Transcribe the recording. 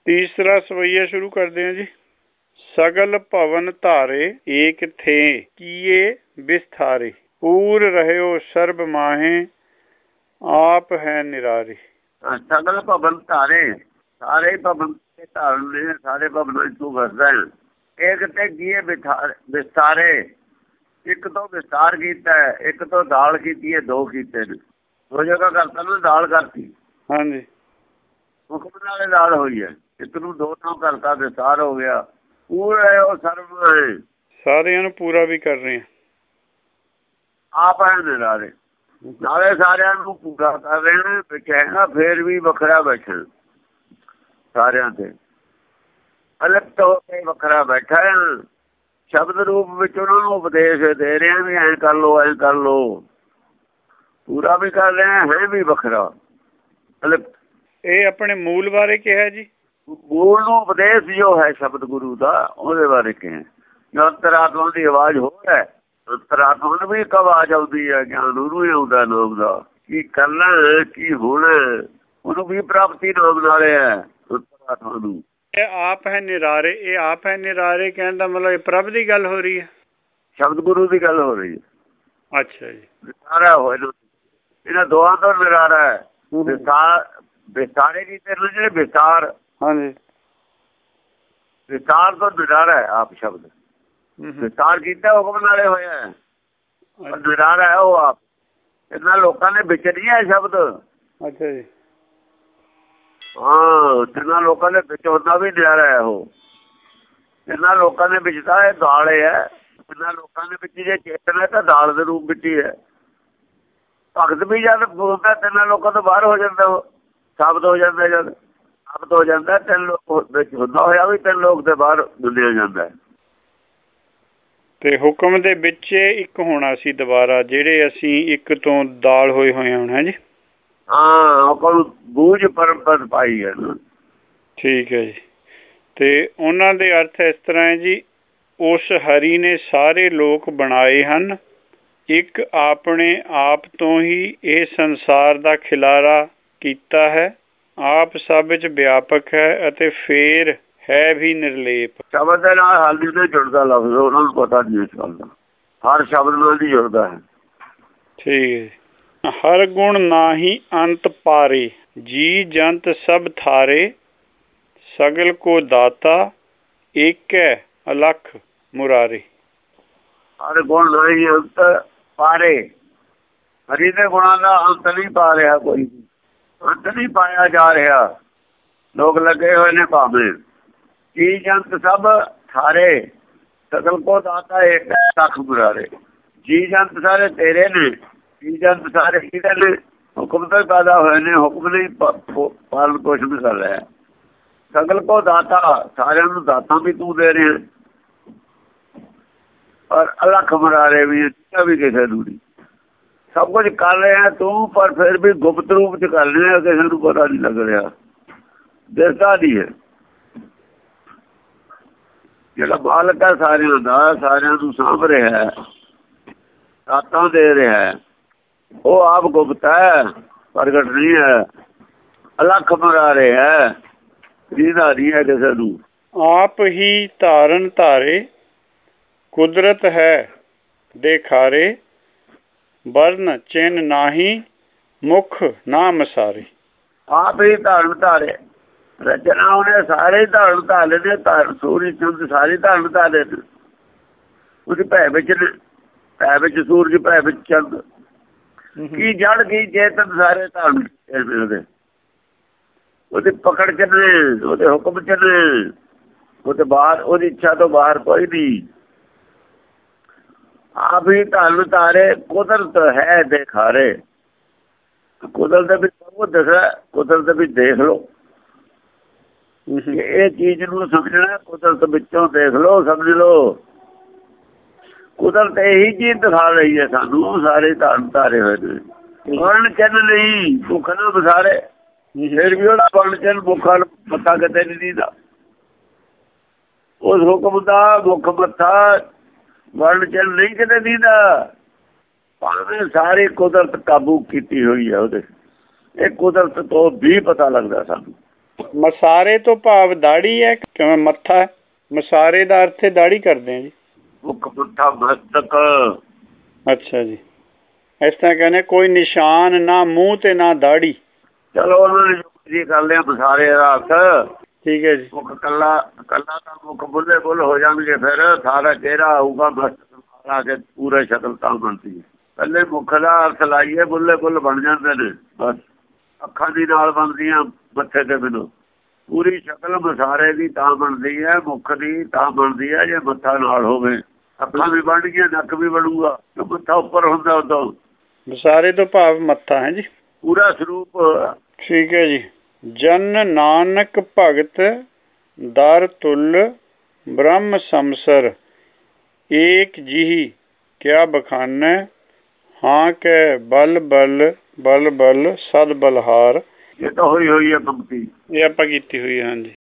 तीसरा सवैया शुरू करते हैं जी। सगल भवन धारे एक थे किए विस्तारे, पूर रहो सर्ब माहे आप है निरारे। सगल भवन धारे, सारे भवन धारण ने, सारे भवन तू वसदा है। एक ते किए विस्तारे, एक तो विस्तार किया है, एक तो दाल की है, दो कीते ने, दो जगह करता ना, दाल करती। हाँ जी, हुक्म नाले दाल हुई है, एक नूं दो नाम करता, विस्तार हो गया। पूरा है वो सर्व है, सारे पूरा भी कर रहे हैं, आप है निरारे, नाले सारिਆਂ ਨੂੰ पूरा कर रहे हैं। कहना फिर भी वखरा बैठे सारिਆਂ ते, अलग हो के वखरा बैठा है। शब्द रूप ਵਿੱਚ ਉਹਨਾਂ ਨੂੰ ਉਪਦੇਸ਼ ਦੇ ਰਹੇ ਵੀ ਐਂ ਕਰ ਲੋ, ਐਂ ਕਰ ਲੋ, पूरा भी कर रहे हैं, है भी वखरा अलग। ਇਹ ਆਪਣੇ ਮੂਲ ਬਾਰੇ ਕਿਹਾ ਜੀ। ਮੂਲ ਨੂੰ ਉਪਦੇਸ਼ ਜੋ ਹੈ ਸ਼ਬਦ ਗੁਰੂ ਦਾ, ਉਹਦੇ ਬਾਰੇ ਕਿਹਾ। ਜੋ ਅੰਤਰਾਤਮਾ ਦੀ ਆਵਾਜ਼ ਹੋ ਹੈ, ਅੰਤਰਾਤਮਾ ਨੂੰ ਵੀ ਇੱਕ ਆਵਾਜ਼ ਆਉਂਦੀ ਹੈ, ਗਿਆਨ ਉਹਨੂੰ ਹੀ ਆਉਂਦਾ ਨਾਮ ਦਾ। ਕੀ ਕਰਨਾ ਕੀ ਹੋਣਾ ਉਹਨੂੰ ਵੀ ਪ੍ਰਾਪਤੀ ਨਾਮ ਨਾਲ ਹੈ ਅੰਤਰਾਤਮਾ ਨੂੰ। ਇਹ ਆਪ ਹੈ ਨਿਰਾਰੇ, ਇਹ ਆਪ ਹੈ ਨਿਰਾਰੇ ਕਹਿਣ ਦਾ ਮਤਲਬ ਇਹ ਪ੍ਰਭ ਦੀ ਗੱਲ ਹੋ ਰਹੀ ਹੈ, ਸ਼ਬਦ ਗੁਰੂ ਦੀ ਗੱਲ ਹੋ ਰਹੀ ਹੈ। ਅੱਛਾ ਜੀ, ਨਿਰਾਰਾ ਹੋਏ ਇਹਨਾਂ ਦੋਹਾਂ ਤੋਂ ਨਿਰਾਰਾ ਹੈ। ਵਿਸਤਾਰੇ ਕੀਤੇ ਨੇ ਜਿਹੜੇ ਵਿਸਤਾਰ, ਹਾਂਜੀ, ਵਿਸਤਾਰ ਤੋਂ ਨਿਰਾਰਾ ਹੈ ਆਪ ਸ਼ਬਦ। ਵਿਸਤਾਰ ਕੀਤਾ ਹੁਕਮ ਨਾਲੇ ਹੋਇਆ, ਨਿਰਾਰਾ ਹੈ ਉਹ ਆਪ। ਇਹਨਾਂ ਲੋਕਾਂ ਨੇ ਵਿੱਚ ਨਹੀਂ ਹੈ ਸ਼ਬਦ। ਅੱਛਾ ਜੀ, ਹਾਂ, ਜਿੰਨਾ ਲੋਕਾਂ ਦੇ ਵਿੱਚ ਹੁੰਦਾ ਵੀ ਨਿਰਾਰਾ ਹੈ ਉਹ। ਇਹਨਾਂ ਲੋਕਾਂ ਦੇ ਵਿੱਚ ਤਾਂ ਇਹ ਦਾਲ ਹੈ, ਜਿੰਨਾ ਲੋਕਾਂ ਦੇ ਵਿੱਚ ਜੇ ਚੇਤਨ ਹੈ ਤਾਂ ਦਾਲ ਦੇ ਰੂਪ ਵਿੱਚ ਹੀ ਹੈ। ਭਗਤ ਵੀ ਜਦ ਬੋਲਦਾ ਤਿੰਨਾਂ ਲੋਕਾਂ ਤੋਂ ਬਾਹਰ ਹੋ ਜਾਂਦਾ, ਉਹ ਸਾਬਤ ਹੋ ਜਾਂਦਾ। ਜਦ ਸਾਬਤ ਹੋ ਜਾਂਦਾ ਤਿੰਨ ਲੋਕ ਵਿੱਚ ਹੁੰਦਾ ਹੋਇਆ ਵੀ ਤਿੰਨ ਲੋਕ ਦੇ ਬਾਹਰ ਦੁਨੀਆ ਜਾਂਦਾ। ਤੇ ਹੁਕਮ ਦੇ ਵਿੱਚ ਇੱਕ ਹੋਣਾ ਸੀ ਦੁਬਾਰਾ, ਜਿਹੜੇ ਅਸੀਂ ਇੱਕ ਤੋਂ ਦਾਲ ਹੋਏ ਹੁਣ ਹੈ ਜੀ। ਹਾਂ, ਹੁਕਮ ਬੂਝ ਪਰਮਪਦ ਪਾਈ ਹੈ ਨਾ। ਠੀਕ ਹੈ ਜੀ। ਤੇ ਉਹਨਾਂ ਦੇ ਅਰਥ ਇਸ ਤਰ੍ਹਾਂ ਹੈ ਜੀ, ਉਸ ਹਰੀ ਨੇ ਸਾਰੇ ਲੋਕ ਬਣਾਏ ਹਨ, ਇੱਕ ਆਪਣੇ ਆਪ ਤੋਂ ਹੀ ਇਹ ਸੰਸਾਰ ਦਾ ਖਿਲਾਰਾ ਕੀਤਾ ਹੈ, ਆਪ ਸਭ ਵਿੱਚ ਵਿਆਪਕ ਹੈ ਅਤੇ ਫੇਰ ਹੈ ਵੀ ਨਿਰਲੇਪ। ਸ਼ਬਦ ਦੇ ਨਾਲ ਹਾਲੀ ਤੇ ਜੁੜਦਾ ਲਫ਼ਜ਼, ਉਹਨਾਂ ਨੂੰ ਪਤਾ ਨਹੀਂ ਇਸ ਗੱਲ ਦਾ, ਹਰ ਸ਼ਬਦ ਨਾਲ ਹੀ ਜੁੜਦਾ ਹੈ। ਠੀਕ ਹੈ। ਹਰ ਗੁਣ ਨਾਹੀ ਅੰਤ ਪਾਰੇ, ਜੀ ਜੰਤ ਸਭ ਥਾਰੇ, ਸਗਲ ਕੋ ਦਾਤਾ ਏਕੈ ਅਲਖ ਮੁਰਾਰੇ। ਹਰ ਗੁਣ ਨਾਹੀ ਅੰਤ ਪਾਰੇ, ਹਰੀ ਦੇ ਗੁਣਾਂ ਦਾ ਅੰਤ ਨਹੀਂ ਪਾ ਰਿਹਾ ਕੋਈ, ਅੰਤ ਨਹੀਂ ਪਾਇਆ ਜਾ ਰਿਹਾ। ਲੋਕ ਲੱਗੇ ਹੋਏ ਨੇ ਭਾਵੇਂ। ਜੀ ਜੰਤ ਸਭ ਥਾਰੇ, ਸਗਲ ਕੋ ਦਾਤਾ ਏਕ ਲੱਖ ਮੁਰਾਰੇ। ਜੀ ਜੰਤ ਸਾਰੇ ਤੇਰੇ ਨੇ, ਜੀ ਜੰਤ ਸਾਰੇ ਕਿਹਦੇ ਨੇ? ਹੁਕਮ ਤੋਂ ਪੈਦਾ ਹੋਏ ਨੇ, ਹੁਕਮ ਨਹੀਂ ਪਾਲਣ ਪੋਸ਼ਣ ਕਰ ਰਿਹਾ। ਸਗਲ ਕੋ ਦਾਤਾ, ਸਾਰਿਆਂ ਨੂੰ ਦਾਤਾਂ ਵੀ ਤੂੰ ਦੇ ਰਿਹਾ, ਔਰ ਅਲਖ ਮੁਰਾਰੇ ਵੀ ਕਿਸੇ ਨੂੰ ਨਹੀਂ। ਸਭ ਕੁਝ ਕਰ ਰਿਹਾ ਤੂੰ, ਪਰ ਫਿਰ ਵੀ ਗੁਪਤ ਰੂਪ ਚ ਕਰ ਰਿਹਾ, ਕਿਸੇ ਨੂੰ ਪਤਾ ਨਹੀਂ ਲੱਗ ਰਿਹਾ, ਦਿਸਦਾ ਨਹੀਂ ਹੈ। ਜਿਹੜਾ ਮਾਲਕ ਹੈ ਸਾਰਿਆਂ ਦਾ, ਸਾਰਿਆਂ ਨੂੰ ਸਾਂਭ ਰਿਹਾ, ਦਾਤਾਂ ਦੇ ਰਿਹਾ, ਉਹ ਆਪ ਗੁਪਤ ਹੈ, ਪ੍ਰਗਟ ਨਹੀਂ ਹੈ। ਅਲਖ ਮੁਰਾਰੇ ਹੈ, ਜਿਹਦਾ ਨਹੀਂ ਹੈ ਕਿਸੇ ਨੂੰ। ਆਪ ਹੀ ਧਾਰਨ ਧਾਰੇ, ਕੁਦਰਤ ਹੈ ਦੇਖਾਰੇ, ਵਰਨ ਚਿੰਨ ਨਾਹੀ ਮੁਖ ਨਾ ਮਸਾਰੇ। ਆਪ ਹੀ ਧਾਰਨ ਧਾਰੇ, ਰਚਨਾ ਉਹਨੇ ਸਾਰੇ ਧਾਰਨ ਧਾਰੇ ਨੇ, ਸੂਰਜ ਚੰਦ ਸਾਰੇ ਧਾਰਨ ਧਾਰੇ ਨੇ। ਉਹਦੀ ਭੈ ਵਿੱਚ ਨੇ, ਭੈ ਵਿੱਚ ਸੂਰਜ, ਭੈ ਵਿੱਚ ਚੰਦ, ਕੀ ਜੜ ਕੀ ਚੇਤਨ ਸਾਰੇ ਧਾਰਨ ਮਿਲਦੇ। ਉਹਦੀ ਪਕੜ ਚ ਨੇ, ਉਹਦੇ ਹੁਕਮ ਚ ਨੇ, ਉਹਦੇ ਬਾਹਰ, ਉਹਦੀ ਇੱਛਾ ਤੋਂ ਬਾਹਰ ਕੋਈ ਨਹੀਂ। ਆਪ ਹੀ ਧਾਰਨ ਧਾਰੇ, ਕੁਦਰਤ ਹੈ ਦੇਖਾਰੇ। ਕੁਦਰਤ ਦੇ ਵਿੱਚ ਸਭ ਦਿਖਦਾ, ਕੁਦਰਤ ਵਿੱਚ ਦੇਖ ਲਓ। ਇਹ ਚੀਜ਼ ਨੂੰ ਸਮਝਣਾ, ਕੁਦਰਤ ਵਿੱਚੋਂ ਦੇਖ ਲਓ, ਸਮਝ ਲਓ। ਕੁਦਰਤ ਇਹੀ ਚੀਜ਼ ਦਿਖਾ ਰਹੀ ਹੈ ਸਾਨੂੰ, ਸਾਰੇ ਧਾਰਨ ਧਾਰੇ ਹੋਏ ਨੇ। ਵਰਣ ਚੰਨ ਨਹੀਂ, ਭੁੱਖ ਨਾ ਬਸਾਰੇ, ਫਿਰ ਵੀ ਉਹਦਾ ਵਰਣ ਚੰਨ ਭੁੱਖਾ ਮੱਥਾ ਕਿਤੇ ਨਹੀਂ ਦੀਦਾ। ਉਸ ਹੁਕਮ ਦਾ ਮੁੱਖ ਮੱਥਾ ਵਰਣ ਚੰਨ ਨਹੀਂ ਕਿਤੇ ਦੀਦਾ, ਭਾਵੇਂ ਸਾਰੀ ਕੁਦਰਤ ਕਾਬੂ ਕੀਤੀ ਹੋਈ ਹੈ ਉਹਦੇ। ਇਹ ਕੁਦਰਤ ਤੋਂ ਵੀ ਪਤਾ ਲੱਗਦਾ ਸਾਨੂੰ, ਮਸਾਰੇ ਤੋਂ ਭਾਵ ਦਾੜੀ ਹੈ ਕਿਵੇਂ ਮੱਥਾ ਹੈ? ਮਸਾਰੇ ਦਾ ਅਰਥ ਹੈ ਦਾੜੀ ਕਰਦੇ ਆ ਜੀ। ਮੁੱਖ ਮੱਥਾ ਮਸਤਕ। ਅੱਛਾ ਜੀ, ਇਸ ਤਰ੍ਹਾਂ ਕਹਿੰਦੇ ਕੋਈ ਨਿਸ਼ਾਨ ਨਾ ਮੂੰਹ ਤੇ ਨਾ ਦਾੜੀ। ਚਲੋ ਉਹਨਾਂ ਨੇ ਜੀ ਕਰ ਲਿਆ ਮਸਾਰੇ ਦਾ ਅਰਥ। ਠੀਕ ਹੈ ਜੀ। ਮੁੱਖ ਕੱਲਾ ਕੱਲਾ ਤਾਂ ਮੁੱਖ ਬੁੱਲੇ ਬੁੱਲ ਹੋ ਜਾਣਗੇ, ਫਿਰ ਸਾਰਾ ਚਿਹਰਾ ਆਊਗਾ ਮਸਤਕ ਆ ਕੇ ਪੂਰਾ ਸ਼ਕਲ ਤਾਂ ਬਣਦੀ ਹੈ। ਪਹਿਲੇ ਮੁੱਖ ਦਾ ਅਰਥ ਲਾਈਏ ਬੁੱਲੇ ਬੁੱਲ ਬਣ ਜਾਂਦੇ ਨੇ, ਬਸ ਅੱਖਾਂ ਦੀ ਨਾਲ ਬਣਦੀਆਂ ਮੱਥੇ ਤੇ ਬਿਨੋ। ਪੂਰੀ ਸ਼ਕਲ ਮਸਾਰੇ ਦੀ ਤਾਂ ਬਣਦੀ ਹੈ, ਮੁੱਖ ਦੀ ਤਾਂ ਬਣਦੀ ਹੈ ਜੇ ਮੱਥਾ ਨਾਲ ਹੋਵੇ। ਅੱਖਾਂ ਵੀ ਬਣਨਗੀਆਂ, ਨੱਕ ਵੀ ਬਣੂਗਾ, ਮੱਥਾ ਉੱਪਰ ਹੁੰਦਾ ਉਦੋਂ। ਮਸਾਰੇ ਤੋਂ ਭਾਵ ਮੱਥਾ ਹੈ ਜੀ, ਪੂਰਾ ਸਰੂਪ। ਠੀਕ ਹੈ ਜੀ। ਜਨ ਨਾਨਕ ਭਗਤ ਦਰ ਤੁਲ ਬ੍ਰਹਮ ਸਮਸਰ ਏਕ ਜਿਹੀ ਕਿਆ ਬਖਾਨੈ ਹਾਂ ਕੈ ਬਲ ਬਲ ਬਲ ਬਲ ਸਦ ਬਲਹਾਰ। ਇਹ ਤਾਂ ਹੋਈ ਹੈ ਪੰਕਤੀ, ਇਹ ਆਪਾਂ ਕੀਤੀ ਹੋਈ ਹੈ। ਹਾਂਜੀ।